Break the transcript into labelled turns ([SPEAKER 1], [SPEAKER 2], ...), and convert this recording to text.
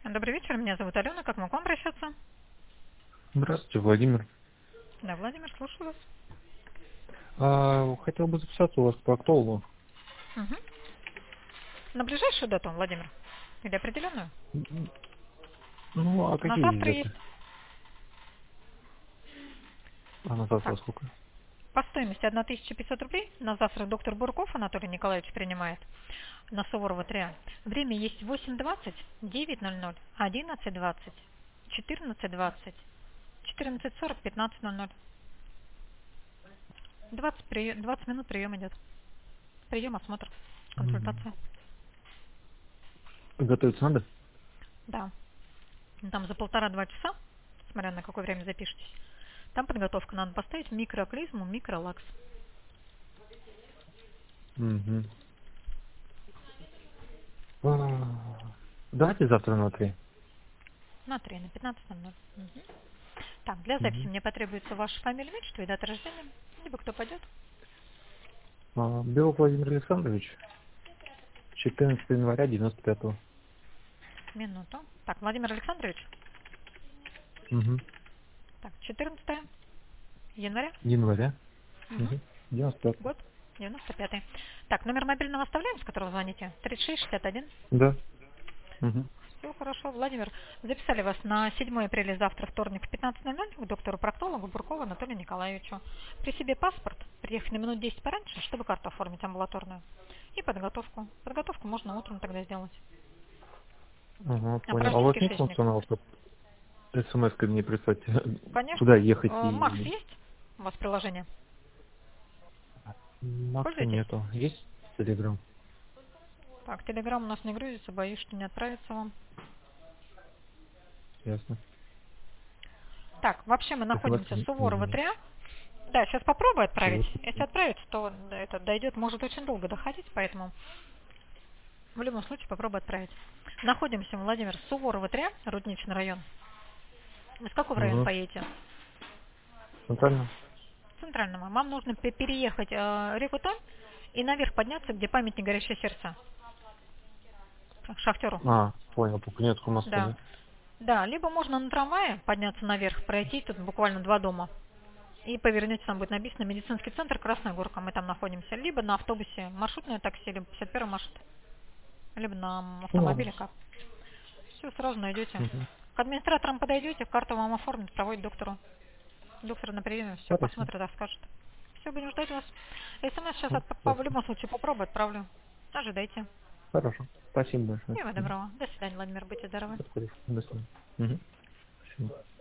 [SPEAKER 1] Добрый вечер, меня зовут Алена. Как могу к вам обращаться?
[SPEAKER 2] Здравствуйте, Владимир.
[SPEAKER 1] Да, Владимир, слушаю вас.
[SPEAKER 2] Хотел бы записаться у вас к проктологу.
[SPEAKER 1] Мгм. На ближайшую дату, Владимир? Или определенную?
[SPEAKER 2] Ну, а
[SPEAKER 1] На
[SPEAKER 2] какие есть
[SPEAKER 1] завтра есть.
[SPEAKER 2] даты? А на завтра
[SPEAKER 1] Так,
[SPEAKER 2] сколько?
[SPEAKER 1] по стоимости 1500 рублей. На завтра доктор Бурков Анатолий Николаевич принимает на Суворова 3. Время есть 8:20, 9:00, 11:20, 14:20, 14:40, 15:00. 20 минут прием идет. Прием, осмотр,
[SPEAKER 2] Мгм.
[SPEAKER 1] консультация.
[SPEAKER 2] Готовиться надо?
[SPEAKER 1] Да. Там за 1,5-2 часа, смотря на какое время запишетесь. Там подготовка надо поставить микроклизму, микролакс.
[SPEAKER 2] Угу. Давайте завтра на 3.
[SPEAKER 1] На 3, на 15:00. Мгм. Так, для записи
[SPEAKER 2] Угу.
[SPEAKER 1] мне потребуется ваша фамилия, имя, отчество и дата рождения. Либо кто пойдет.
[SPEAKER 2] Белов Владимир Александрович, 14 января 95-го.
[SPEAKER 1] Минуту. Так, Владимир Александрович.
[SPEAKER 2] Угу.
[SPEAKER 1] Так, 14 января.
[SPEAKER 2] Января.
[SPEAKER 1] Угу.
[SPEAKER 2] Угу. 95-го.
[SPEAKER 1] Год 95-й. Так, номер мобильного оставляем, с которого звоните? 3661.
[SPEAKER 2] Да. Угу.
[SPEAKER 1] Все хорошо, Владимир. Записали вас на 7 апреля, завтра, вторник, в 15:00 к доктору-проктологу Буркову Анатолию Николаевичу. При себе паспорт, приехать на минут 10 пораньше, чтобы карту оформить амбулаторную. И подготовку. Подготовку можно утром тогда сделать.
[SPEAKER 2] Ага, понял. А у
[SPEAKER 1] Опорожнить
[SPEAKER 2] вас нет
[SPEAKER 1] кишечник.
[SPEAKER 2] функционала, чтобы смс-кой мне прислать,
[SPEAKER 1] Конечно.
[SPEAKER 2] куда ехать
[SPEAKER 1] Макс
[SPEAKER 2] и...
[SPEAKER 1] есть у вас приложение?
[SPEAKER 2] Макса
[SPEAKER 1] Пользуетесь?
[SPEAKER 2] нету. Есть Телеграм?
[SPEAKER 1] Так, Телеграм у нас не грузится, боюсь, что не отправится вам.
[SPEAKER 2] Ясно.
[SPEAKER 1] Так, вообще мы находимся в
[SPEAKER 2] СМС не
[SPEAKER 1] Суворова
[SPEAKER 2] имею.
[SPEAKER 1] 3. Да, сейчас попробую отправить.
[SPEAKER 2] Вот.
[SPEAKER 1] Если отправится, то это дойдет, может очень долго доходить, поэтому в любом случае попробую отправить. Находимся, Владимир, Суворова 3, Рудничный район. Из какого района
[SPEAKER 2] Угу.
[SPEAKER 1] поедете?
[SPEAKER 2] Центрально?
[SPEAKER 1] Центрального. Вам нужно переехать реку Томь и наверх подняться, где памятник Горящее сердце. Шахтеру.
[SPEAKER 2] Понял, по Кузнецкому мосту,
[SPEAKER 1] Да.
[SPEAKER 2] да?
[SPEAKER 1] Да, либо можно на трамвае подняться наверх, пройти тут буквально 2 дома. И повернете, там будет написано медицинский центр Красная Горка, мы там находимся. Либо на автобусе маршрутное такси, либо 51 маршрут. Либо на
[SPEAKER 2] Ну ладно.
[SPEAKER 1] автомобиле как. Все, сразу найдете.
[SPEAKER 2] Угу.
[SPEAKER 1] К администраторам подойдете, карту вам оформят, проводит доктору. Доктор на приеме все
[SPEAKER 2] Хорошо.
[SPEAKER 1] посмотрит, расскажет. Все, будем ждать вас. СМС сейчас
[SPEAKER 2] Ну,
[SPEAKER 1] в
[SPEAKER 2] ясно.
[SPEAKER 1] любом случае попробую, отправлю. Ожидайте.
[SPEAKER 2] Хорошо. Спасибо большое.
[SPEAKER 1] Всего
[SPEAKER 2] Мгм.
[SPEAKER 1] доброго. До свидания, Владимир, будьте здоровы.
[SPEAKER 2] До свидания. До свидания. Мгм. Спасибо.